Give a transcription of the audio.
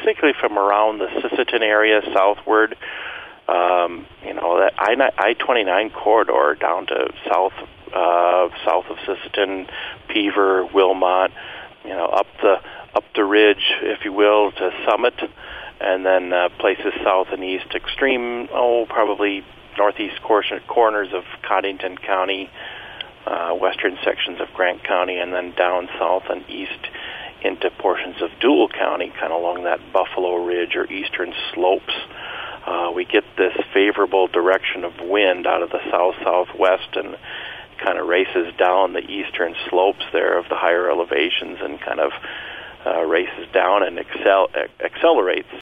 particularly from around the Sisseton area southward. That I-29 corridor down to south of Sisseton, Beaver, Wilmot, up the ridge, if you will, to Summit, and then places south and east, extreme, probably northeast corners of Coddington County, western sections of Grant County, and then down south and east into portions of Dual County, kind of along that Buffalo Ridge or eastern slopes. We get this favorable direction of wind out of the south-southwest and kind of races down the eastern slopes there of the higher elevations and kind of races down and accelerates